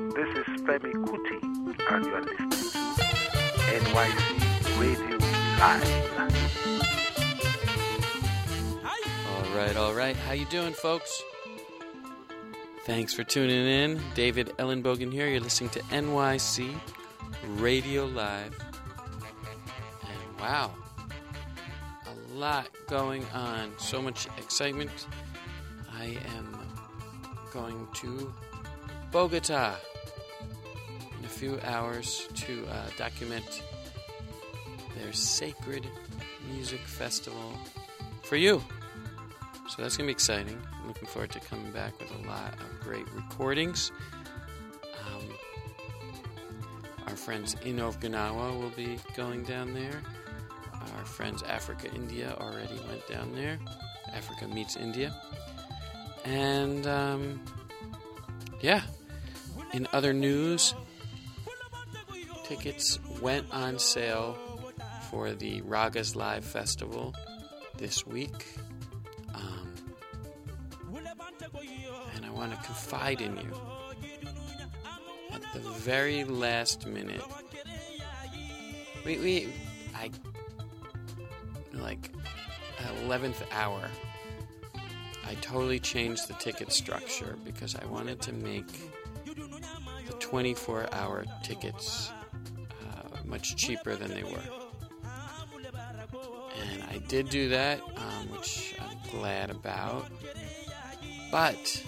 This is Femi Kuti, and you are listening to NYC Radio Live. All right. How you doing, folks? Thanks for tuning in. David Ellenbogen here. You're listening to NYC Radio Live. And wow, a lot going on. So much excitement. I am going to Bogota in a few hours to document their Sacred Music Festival for you. So that's going to be exciting. I'm looking forward to coming back with a lot of great recordings. Our friends Inov Ganawa will be going down there. Our friends Africa India already went down there. Africa meets India. And, in other news, tickets went on sale for the Ragas Live Festival this week. And I want to confide in you. At the very last minute, at 11th hour, I totally changed the ticket structure because I wanted to make the 24-hour tickets much cheaper than they were. And I did do that, which I'm glad about. But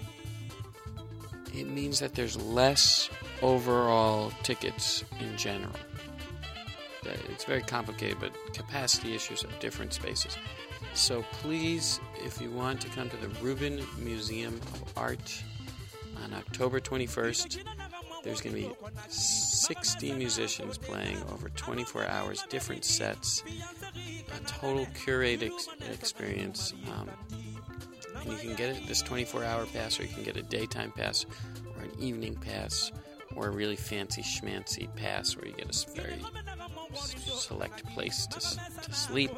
it means that there's less overall tickets in general. It's very complicated, but capacity issues of different spaces. So please, if you want to come to the Rubin Museum of Art on October 21st, there's going to be 60 musicians playing over 24 hours, different sets, a total curated experience. And you can get this 24-hour pass, or you can get a daytime pass, or an evening pass, or a really fancy schmancy pass where you get a very select place to sleep.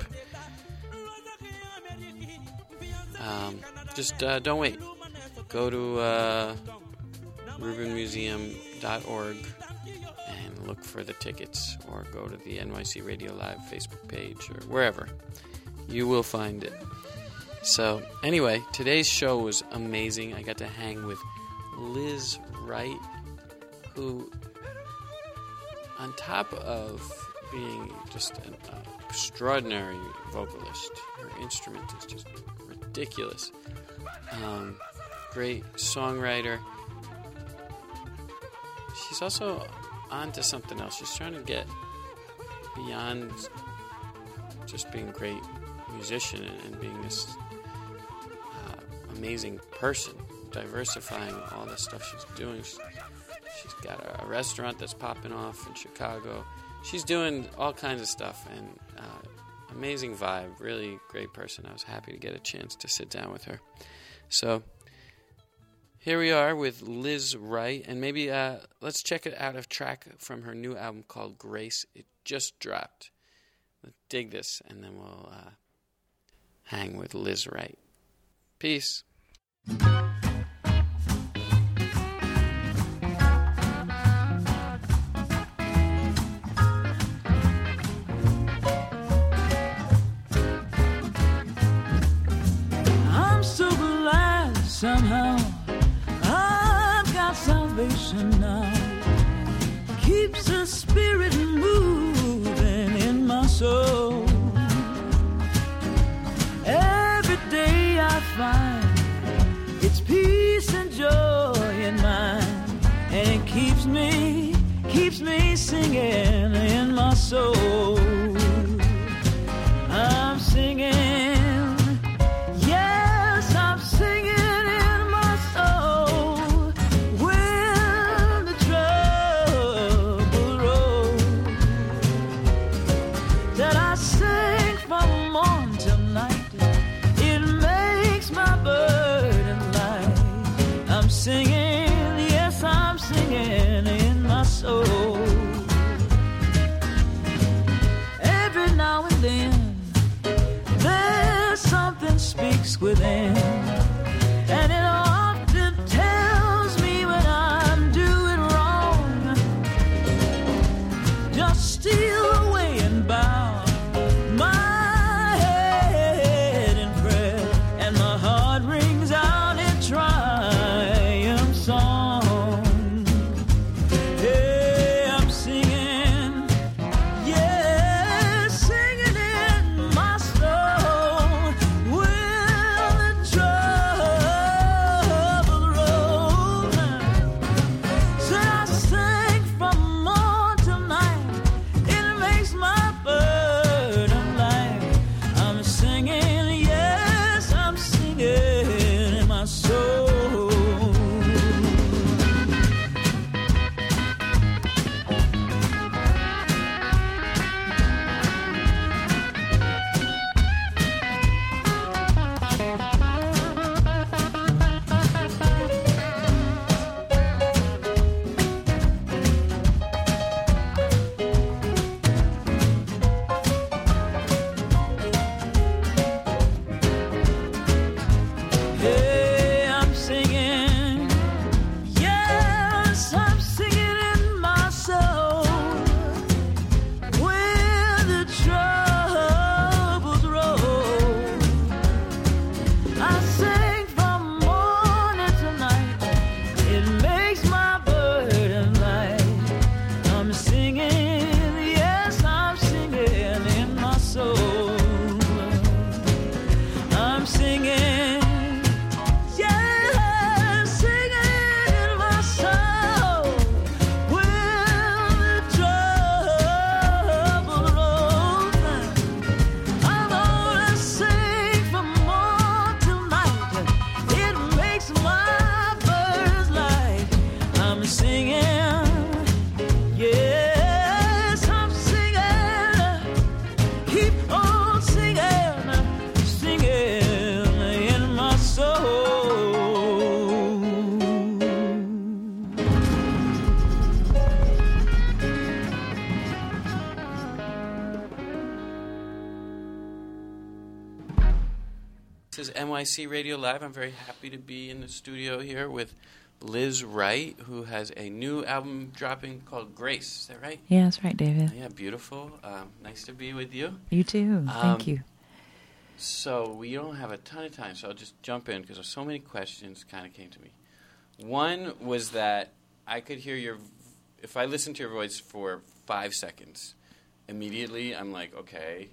Just don't wait. Go to RubinMuseum.org and look for the tickets, or go to the NYC Radio Live Facebook page, or wherever. You will find it. So, anyway, today's show was amazing. I got to hang with Liz Wright, who, on top of being just an extraordinary vocalist, her instrument is just ridiculous. Great songwriter. She's also onto something else. She's trying to get beyond just being a great musician and being this amazing person, diversifying all the stuff she's doing. She's got a restaurant that's popping off in Chicago. She's doing all kinds of stuff, and amazing vibe, really great person. I was happy to get a chance to sit down with her. So here we are with Liz Wright, and maybe let's check it out, a track from her new album called Grace. It just dropped. Let's dig this, and then we'll hang with Liz Wright. Peace. I'm so glad somehow I've got salvation now. Keeps the spirit moving in my soul. Every day I find it's peace and joy in mine, and it keeps me singing in my soul. I'm singing, yes, I'm singing in my soul. When the trouble rolls, that I sing from morn till night, it makes my burden light. I'm singing, yes, I'm singing in my soul. Every now and then, there's something speaks within, and it often tells me when I'm doing NYC Radio Live. I'm very happy to be in the studio here with Liz Wright, who has a new album dropping called Grace. Is that right? Yeah, that's right, David. Yeah, beautiful. Nice to be with you. You too. Thank you. So we don't have a ton of time, so I'll just jump in because so many questions kind of came to me. One was that I could hear if I listened to your voice for 5 seconds, immediately I'm like, okay,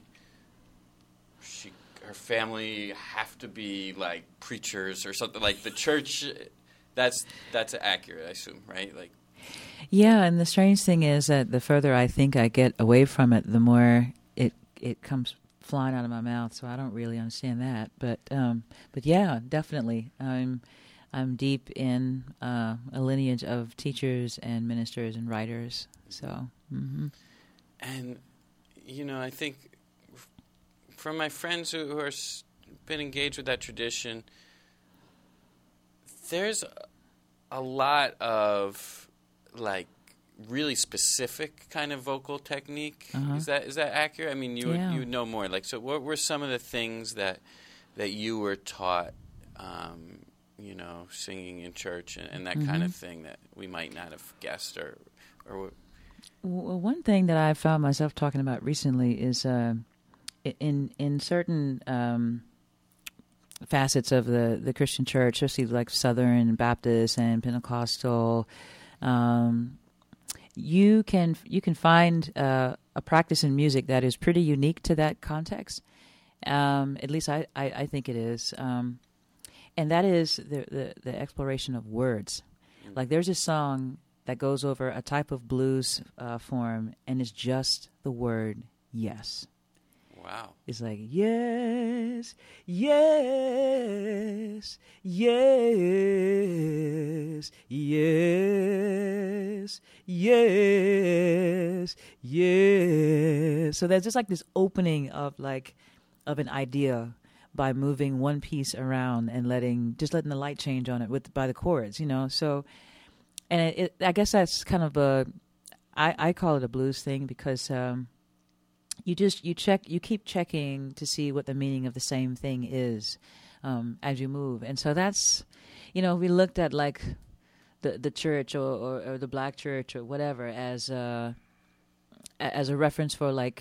her family have to be like preachers or something, like the church. That's accurate, I assume, right? Like, yeah, and the strange thing is that the further I think I get away from it, the more it comes flying out of my mouth. So I don't really understand that, but yeah, definitely, I'm deep in a lineage of teachers and ministers and writers. So, and I think from my friends who are been engaged with that tradition, there's a lot of like really specific kind of vocal technique. Is that accurate? I mean, you would know more. Like, so what were some of the things that you were taught, singing in church and that kind of thing that we might not have guessed or? Well, one thing that I found myself talking about recently is in certain facets of the Christian church, especially like Southern Baptist and Pentecostal, you can find a practice in music that is pretty unique to that context. At least I think it is, and that is the exploration of words. Like there's a song that goes over a type of blues form, and it's just the word yes. Wow. It's like, yes, yes, yes, yes, yes, yes. So there's just like this opening of an idea by moving one piece around and letting the light change on it by the chords, So, and I guess that's kind of I call it a blues thing because you keep checking to see what the meaning of the same thing is as you move. And so that's, we looked at like the church or the black church or whatever as a reference for like,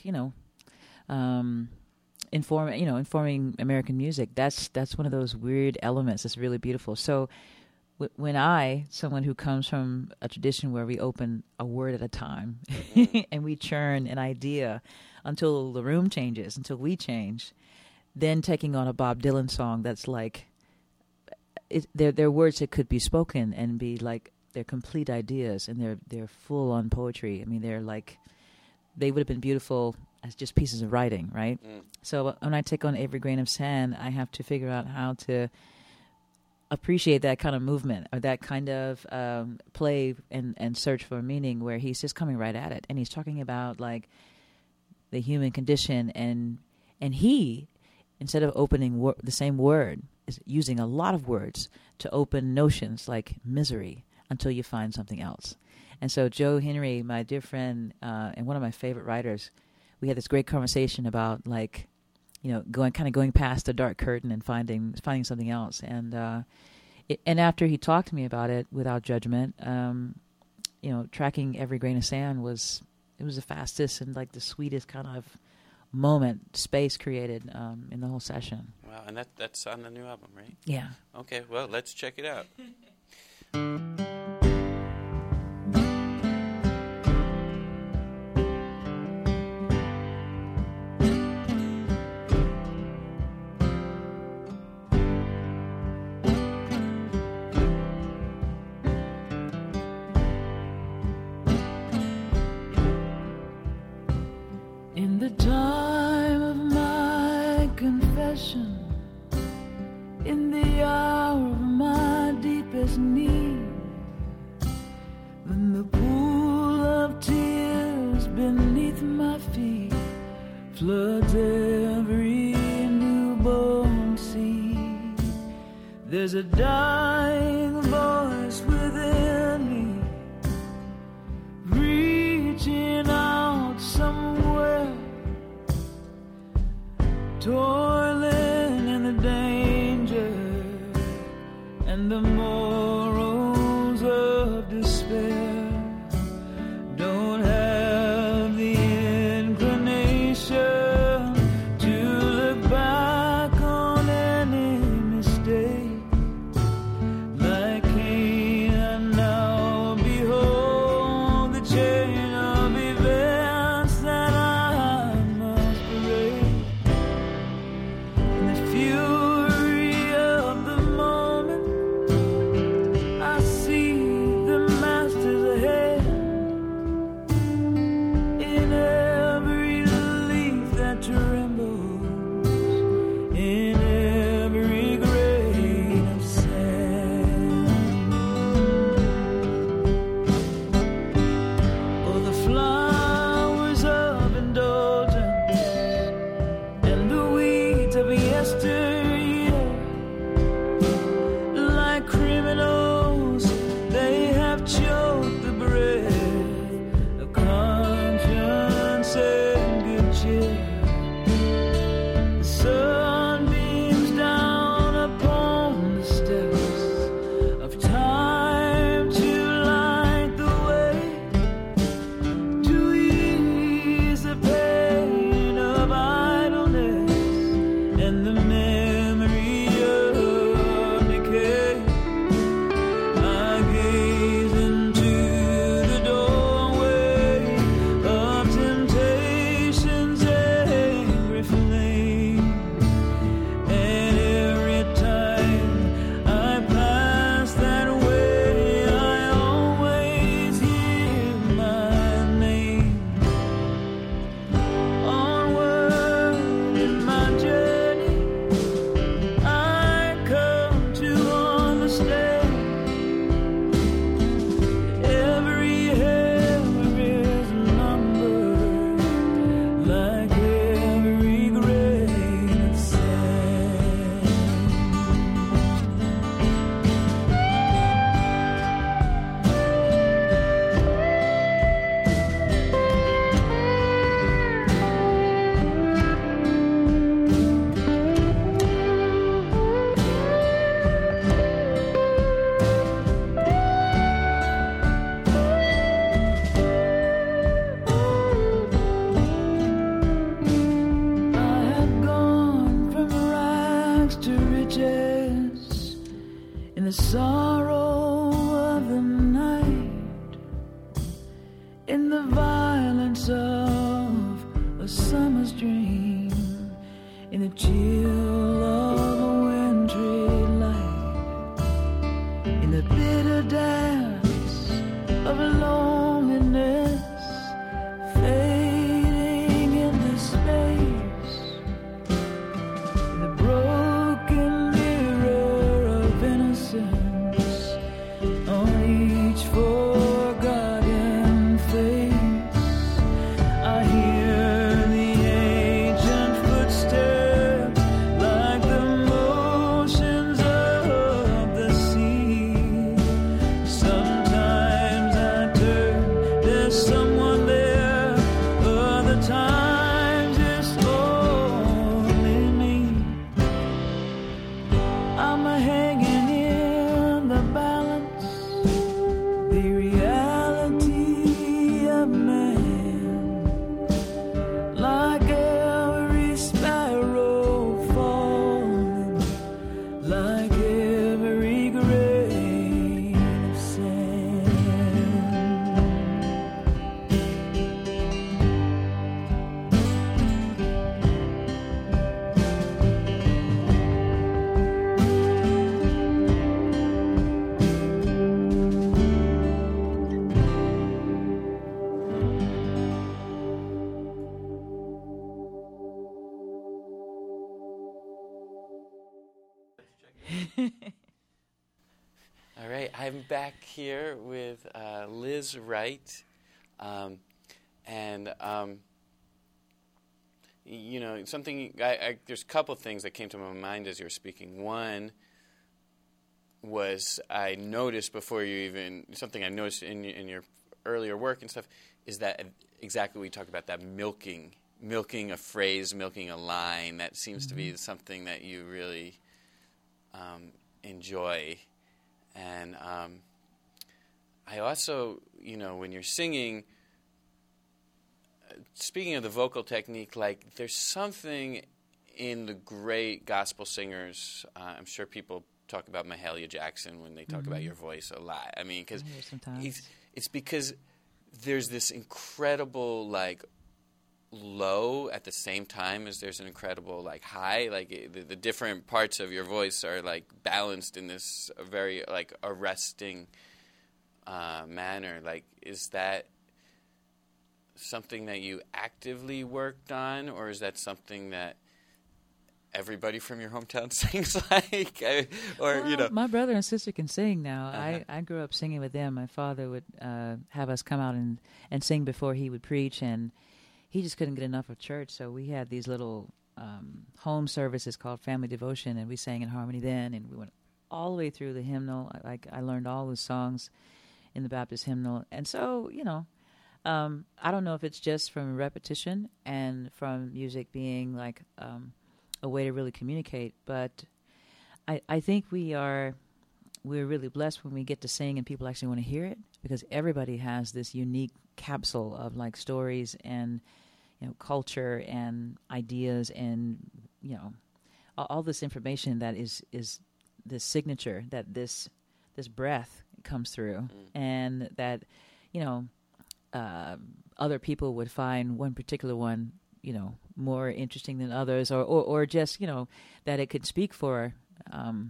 informing American music. That's one of those weird elements that's really beautiful. So when someone who comes from a tradition where we open a word at a time and we churn an idea until the room changes, until we change, then taking on a Bob Dylan song that's like, they're words that could be spoken and be like, they're complete ideas and they're full on poetry. I mean, they would have been beautiful as just pieces of writing, right? So when I take on Every Grain of Sand, I have to figure out how to appreciate that kind of movement or that kind of play and search for meaning where he's just coming right at it. And he's talking about like the human condition and he, instead of opening the same word, is using a lot of words to open notions like misery until you find something else. And so Joe Henry, my dear friend and one of my favorite writers, we had this great conversation about like, going past the dark curtain and finding something else. And after he talked to me about it without judgment, tracking Every Grain of Sand was the fastest and like the sweetest kind of space created in the whole session. Wow, and that's on the new album, right? Yeah. Okay, well, let's check it out. In the time of my confession, in the hour of my deepest need, when the pool of tears beneath my feet floods every newborn seed, there's a dying voice within me, reaching out somewhere, toiling in the danger the dance of loneliness fading into space. The broken mirror of innocence on each forgotten face. I hear the ancient footsteps like the motions of the sea. Sometimes I turn, there's someone there. Other times it's only me. I'm hanging in the balance, the reality of man, like every sparrow falling, like every grain of sand. All right, I'm back here with Liz Wright, and you know, something. There's a couple things that came to my mind as you were speaking. One was I noticed before you even something I noticed in your earlier work and stuff is that exactly what you talk about, that milking a phrase, milking a line. That seems to be something that you really enjoy. And I also, you know, when you're singing, speaking of the vocal technique, like there's something in the great gospel singers. I'm sure people talk about Mahalia Jackson when they talk about your voice a lot. I mean, because it's because there's this incredible like low at the same time as there's an incredible like high. Like the different parts of your voice are like balanced in this very like arresting manner. Like, is that something that you actively worked on, or is that something that everybody from your hometown sings like? Or you know, my brother and sister can sing now. I grew up singing with them. My father would have us come out and sing before he would preach, and he just couldn't get enough of church, so we had these little home services called Family Devotion, and we sang in harmony then, and we went all the way through the hymnal. I learned all the songs in the Baptist hymnal, and so, you know, I don't know if it's just from repetition and from music being like a way to really communicate, but I think we're really blessed when we get to sing and people actually want to hear it, because everybody has this unique capsule of like stories and, you know, culture and ideas and, you know, all this information that is this signature that this breath comes through, and that, you know, other people would find one particular one, you know, more interesting than others, or just, you know, that it could speak for them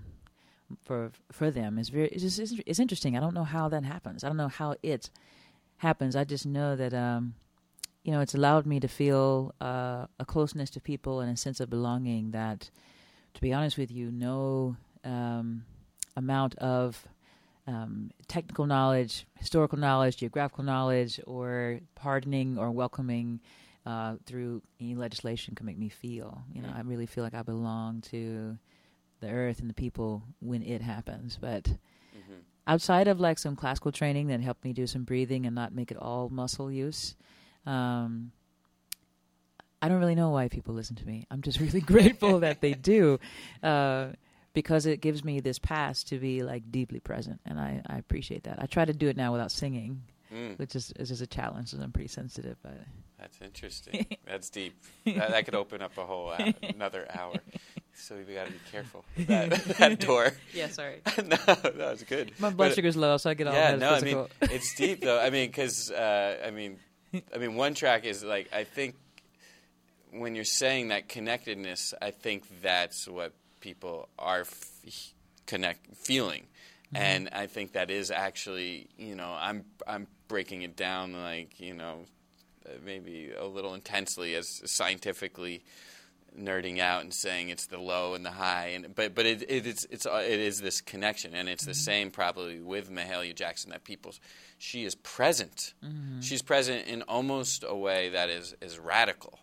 is interesting. I don't know how that happens. I don't know how it happens. I just know that you know, it's allowed me to feel a closeness to people and a sense of belonging that, to be honest with you, no amount of technical knowledge, historical knowledge, geographical knowledge, or pardoning or welcoming through any legislation can make me feel. You know, I really feel like I belong to the earth and the people when it happens. But outside of like some classical training that helped me do some breathing and not make it all muscle use, I don't really know why people listen to me. I'm just really grateful that they do, because it gives me this pass to be like deeply present, and I appreciate that. I try to do it now without singing, which is a challenge, and I'm pretty sensitive. But that's interesting. That's deep. That could open up a whole another hour. So we got to be careful with that door. Yeah, sorry. No, it's good. My blood sugar's low, so I get all metaphysical. I mean, it's deep though. I mean, because I mean, one track is like, I think when you're saying that connectedness, I think that's what people are feeling, And I think that is actually, I'm breaking it down like, maybe a little intensely as scientifically nerding out and saying it's the low and the high, but it is this connection, and it's the same probably with Mahalia Jackson, that she is present. She's present in almost a way that is radical.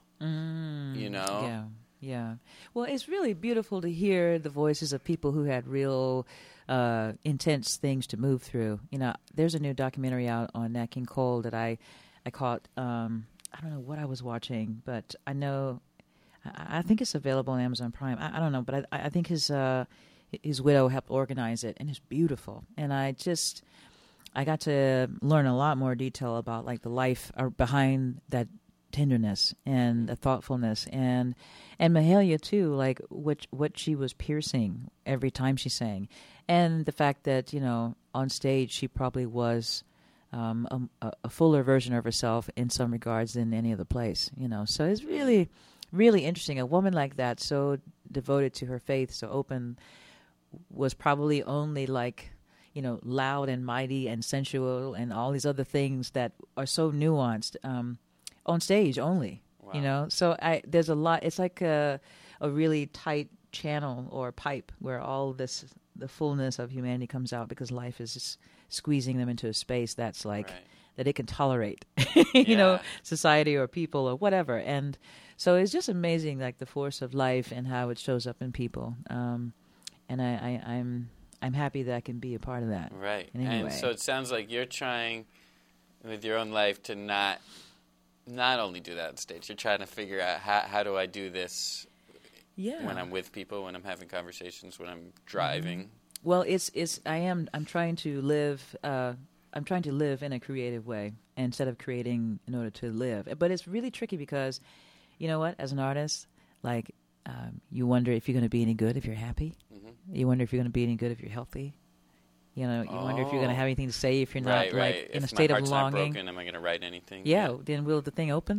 Yeah. Well, it's really beautiful to hear the voices of people who had real intense things to move through. There's a new documentary out on Nat King Cole that I caught. I don't know what I was watching, but I know. I think it's available on Amazon Prime. I don't know, but I think his widow helped organize it, and it's beautiful. And I got to learn a lot more detail about like the life behind that tenderness and the thoughtfulness, and Mahalia too, like what she was piercing every time she sang, and the fact that on stage she probably was a fuller version of herself in some regards than any other place. So it's really, really interesting. A woman like that, so devoted to her faith, so open, was probably only like, loud and mighty and sensual and all these other things that are so nuanced on stage only. Wow. So there's a lot. It's like a really tight channel or pipe where all the fullness of humanity comes out, because life is just squeezing them into a space that's like that it can tolerate, society or people or whatever. And so it's just amazing, like the force of life and how it shows up in people. And I'm happy that I can be a part of that. Right. And so it sounds like you're trying with your own life to not only do that on stage. You're trying to figure out how do I do this when I'm with people, when I'm having conversations, when I'm driving. Well, I'm trying to live. I'm trying to live in a creative way instead of creating in order to live. But it's really tricky because, you know what? As an artist, like you wonder if you're going to be any good if you're happy. You wonder if you're going to be any good if you're healthy. You wonder if you're going to have anything to say if you're not in a state of longing. If my heart's not broken, am I going to write anything? Yeah, then will the thing open?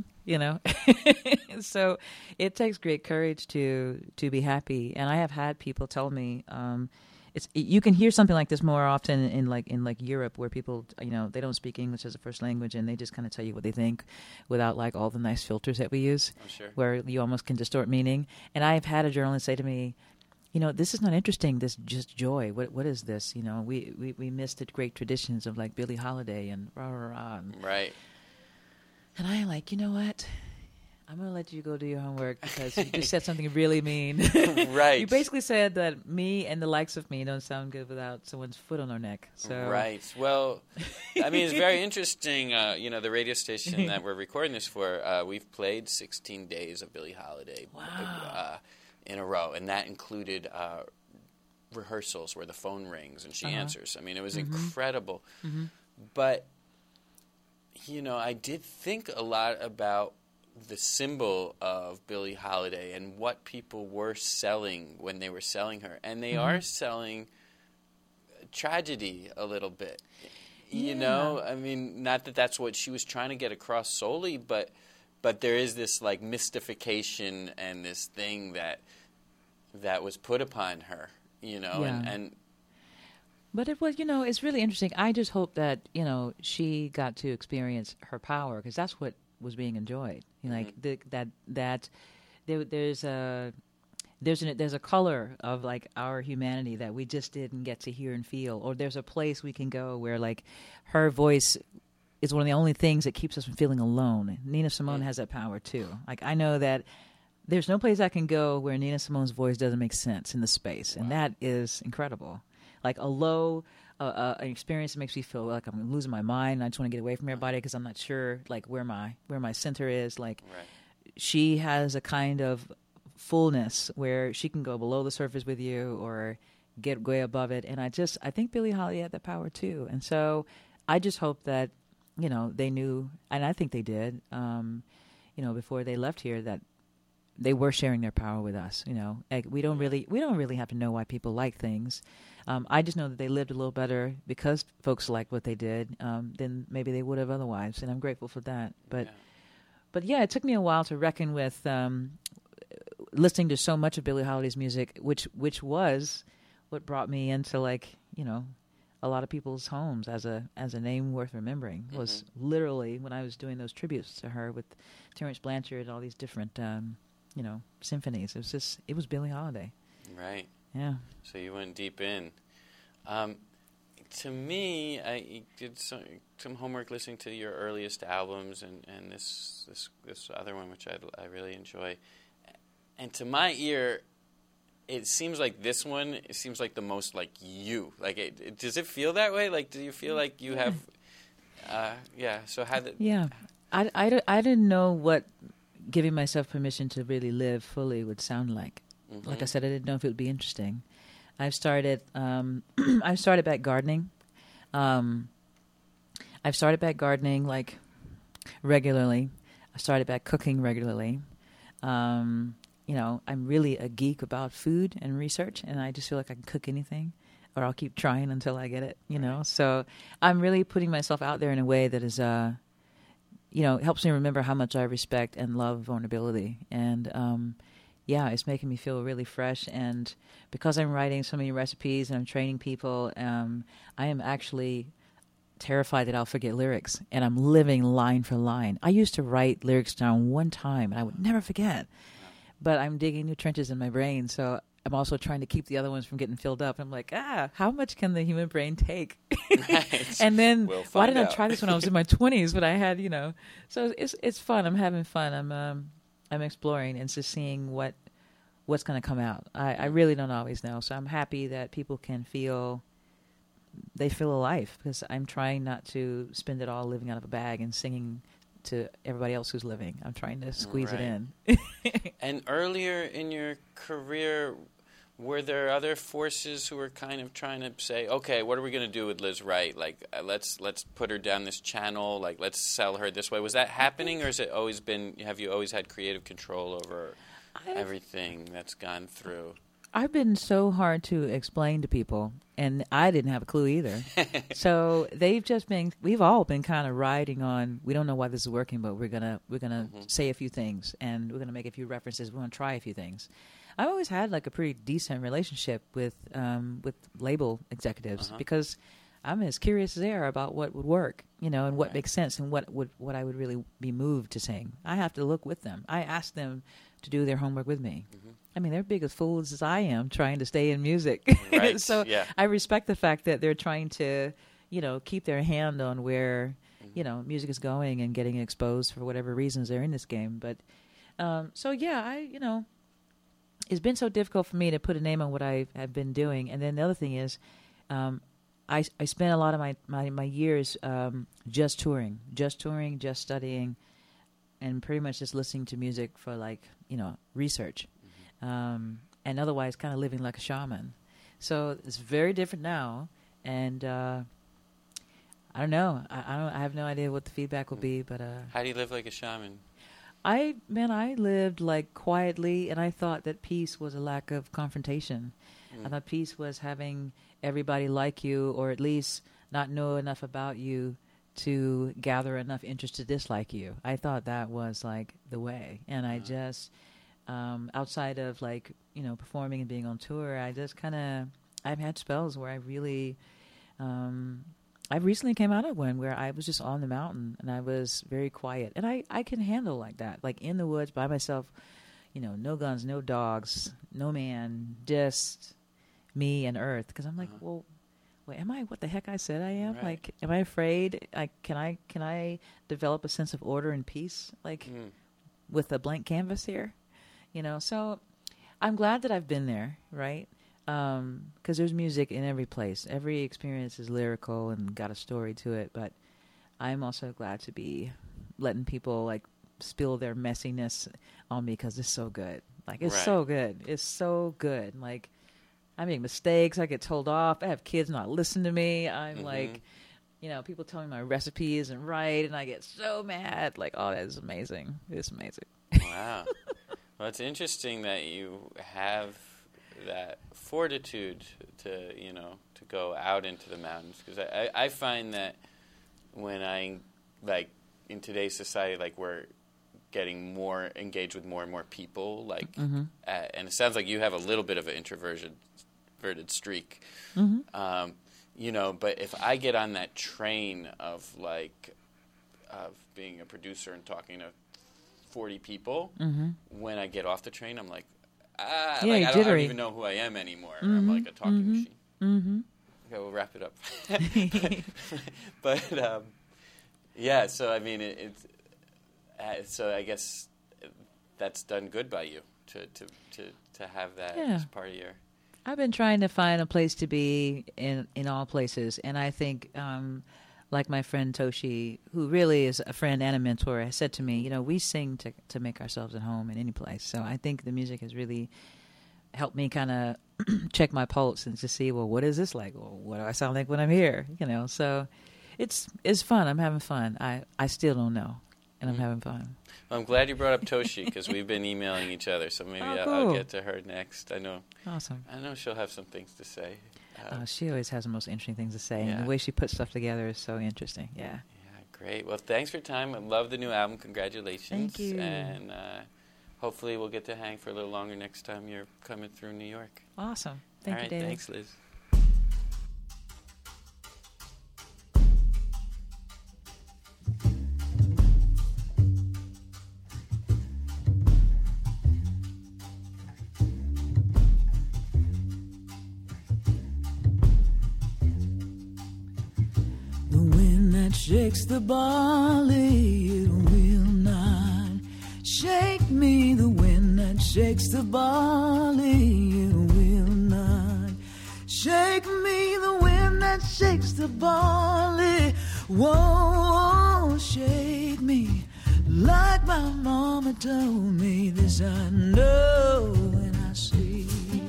So it takes great courage to be happy. And I have had people tell me, you can hear something like this more often in Europe, where people they don't speak English as a first language, and they just kind of tell you what they think without like all the nice filters that we use, where you almost can distort meaning. And I've had a journalist say to me, this is not interesting. This just joy. What is this? We missed the great traditions of like Billie Holiday and rah rah rah. Right. And I'm like, you know what? I'm going to let you go do your homework, because you just said something really mean. Right. You basically said that me and the likes of me don't sound good without someone's foot on our neck. So. Right. Well, I mean, it's very interesting. The radio station that we're recording this for, we've played 16 days of Billie Holiday. Wow. In a row, and that included rehearsals where the phone rings and she answers. I mean, it was incredible. But, I did think a lot about the symbol of Billie Holiday and what people were selling when they were selling her. And they are selling tragedy a little bit. I mean, not that that's what she was trying to get across solely, but there is this like mystification and this thing that was put upon her, and but it was, it's really interesting. I just hope that she got to experience her power, because that's what was being enjoyed. There's a color of like our humanity that we just didn't get to hear and feel, or there's a place we can go where like her voice is one of the only things that keeps us from feeling alone. Nina Simone has that power too. Like I know that there's no place I can go where Nina Simone's voice doesn't make sense in the space, and that is incredible. Like a low, an experience that makes me feel like I'm losing my mind, and I just want to get away from everybody because I'm not sure like where my center is. Like she has a kind of fullness where she can go below the surface with you or get way above it, and I think Billie Holiday had that power too, and so I just hope that. They knew, and I think they did, before they left here, that they were sharing their power with us. We don't really have to know why people like things. I just know that they lived a little better because folks liked what they did than maybe they would have otherwise, and I'm grateful for that. But it took me a while to reckon with listening to so much of Billie Holiday's music, which was what brought me into a lot of people's homes as a name worth remembering. Was literally when I was doing those tributes to her with Terrence Blanchard and all these different symphonies. It was Billie Holiday. Right. Yeah. So you went deep in. To me, I did some homework listening to your earliest albums and this other one, which I really enjoy. And to my ear, it seems like this one. It seems like the most like you. Like, does it feel that way? Like, do you feel like you have? So how did? Yeah, I didn't know what giving myself permission to really live fully would sound like. Mm-hmm. Like I said, I didn't know if it would be interesting. I've started. I started back gardening. I've started back gardening like regularly. I started back cooking regularly. I'm really a geek about food and research, and I just feel like I can cook anything, or I'll keep trying until I get it. So I'm really putting myself out there in a way that is, helps me remember how much I respect and love vulnerability. And it's making me feel really fresh. And because I'm writing so many recipes and I'm training people, I am actually terrified that I'll forget lyrics, and I'm living line for line. I used to write lyrics down one time, and I would never forget. But I'm digging new trenches in my brain, so I'm also trying to keep the other ones from getting filled up. I'm like, how much can the human brain take? Right. And then, why didn't I try this when I was in my 20s? But I had, So it's fun. I'm having fun. I'm exploring and just seeing what's going to come out. I really don't always know. So I'm happy that people can feel alive, because I'm trying not to spend it all living out of a bag and singing to everybody else who's living. I'm trying to squeeze it in. And earlier in your career, were there other forces who were kind of trying to say, okay, what are we going to do with Liz Wright? Like, let's put her down this channel. Like, let's sell her this way. Was that happening, or have you always had creative control over everything that's gone through? I've been so hard to explain to people, and I didn't have a clue either. So we've all been kind of riding on, we don't know why this is working, but we're gonna say a few things, and we're gonna make a few references. We're gonna try a few things. I've always had like a pretty decent relationship with label executives, because I'm as curious as they are about what would work, and what makes sense, and what I would really be moved to sing. I have to look with them. I ask them to do their homework with me. Mm-hmm. I mean, they're big as fools as I am trying to stay in music. Right. So I respect the fact that they're trying to, keep their hand on where, music is going and getting exposed for whatever reasons they're in this game. But, it's been so difficult for me to put a name on what I have been doing. And then the other thing is, I spent a lot of my years just touring, just studying, and pretty much just listening to music for research. And otherwise kind of living like a shaman. So it's very different now. And I don't know. I have no idea what the feedback will be. But how do you live like a shaman? I lived like quietly, and I thought that peace was a lack of confrontation. I thought peace was having everybody like you, or at least not know enough about you to gather enough interest to dislike you. I thought that was like the way. And I just... outside of performing and being on tour, I've had spells where I really, I recently came out of one where I was just on the mountain and I was very quiet, and I can handle like that, like in the woods by myself, no guns, no dogs, no man, just me and earth. Because I'm like, well, wait, am I what the heck I said I am? Right. Like, am I afraid? Can I develop a sense of order and peace, with a blank canvas here? So I'm glad that I've been there, right? Because there's music in every place. Every experience is lyrical and got a story to it. But I'm also glad to be letting people spill their messiness on me, because it's so good. It's so good. It's so good. I make mistakes. I get told off. I have kids not listen to me. I'm people tell me my recipe isn't right, and I get so mad. Oh, that is amazing. It's amazing. Wow. Well, it's interesting that you have that fortitude to go out into the mountains, because I find that when in today's society, we're getting more engaged with more and more people, and it sounds like you have a little bit of an introverted streak. Mm-hmm. But if I get on that train of being a producer and talking to 40 people, when I get off the train, I'm like, I don't even know who I am anymore. I'm like a talking machine. Okay, we'll wrap it up. But so I mean, so I guess that's done good by you to have that as part of your. I've been trying to find a place to be in all places, and I think, like my friend Toshi, who really is a friend and a mentor, has said to me, we sing to make ourselves at home in any place. So I think the music has really helped me kind of check my pulse and to see, well, what is this like? Well, what do I sound like when I'm here? So it's fun. I'm having fun. I still don't know, and I'm having fun. Well, I'm glad you brought up Toshi because we've been emailing each other, so maybe I'll get to her next. I know. Awesome. I know she'll have some things to say. She always has the most interesting things to say, Yeah. and the way she puts stuff together is so interesting. Yeah. Yeah, great. Well, thanks for your time. I love the new album. Congratulations. Thank you. And hopefully we'll get to hang for a little longer next time you're coming through New York. Awesome. Thank All you, right, David. thanks, Liz. The wind that shakes the barley, it will not shake me. The wind that shakes the barley, it will not shake me. The wind that shakes the barley won't shake me. Like my mama told me, this I know and I see.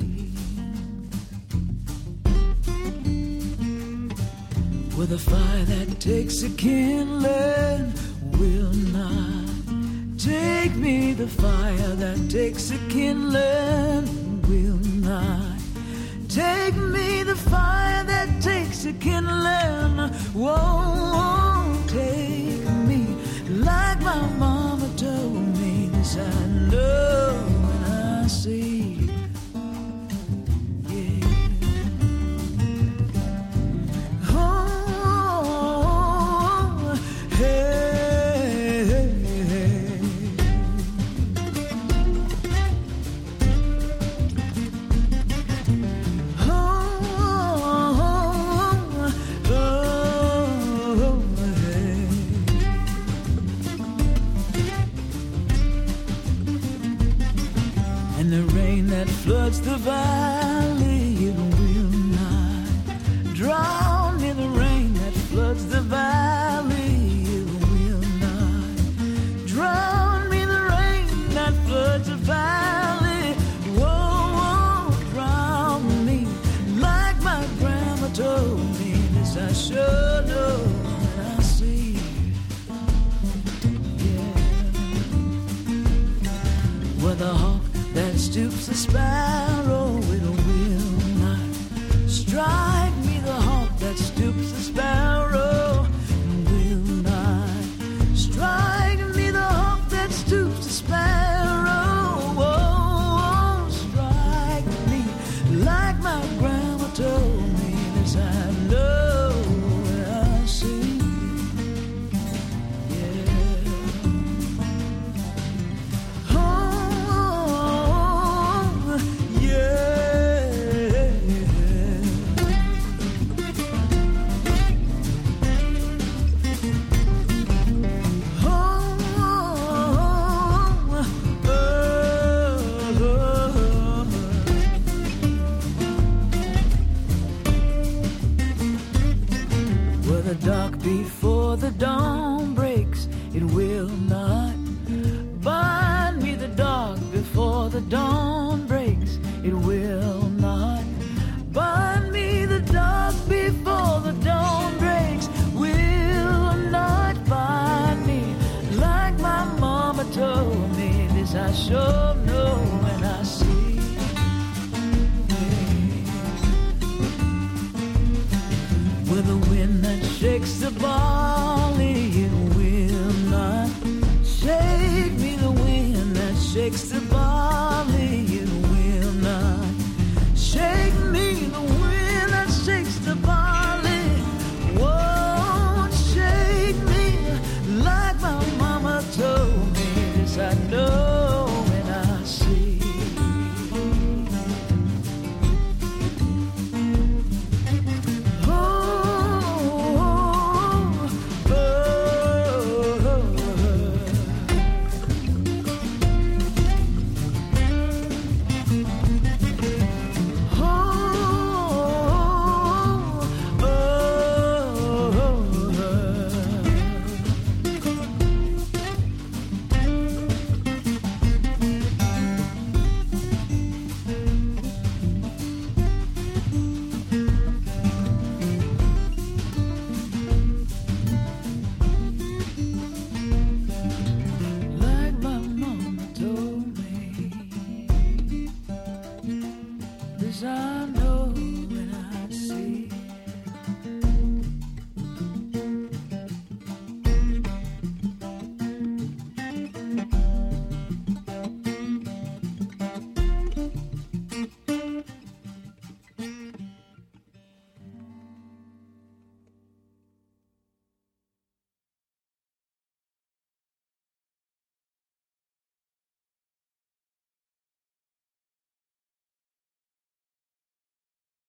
With a fire that takes a kindling will not take me. The fire that takes a kindling will not take me. The fire that takes a kindling won't take me. Like my mama told me, this I know and I see. Floods the valley, it will not drown me. The rain that floods the valley, it will not drown me. The rain that floods the valley won't drown me. Like my grandma told me, this I sure know and I see. Yeah. With a hawk that stoops the sparrow, it will not strike me. The hawk that stoops the sparrow will not strike me. The hawk that stoops the sparrow won't strike me. Like my grandma told me, this I know and I see. Before the dawn breaks, it will not bind me. The dark before the dawn breaks, it will not bind me. The dark before the dawn breaks will not bind me. Like my mama told me, this I sure know.